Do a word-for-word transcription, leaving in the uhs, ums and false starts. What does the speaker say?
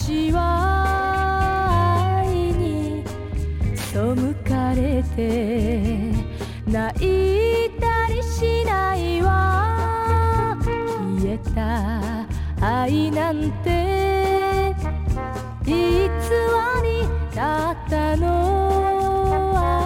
私は愛に背かれて泣いたりしないわ。消えた愛なんて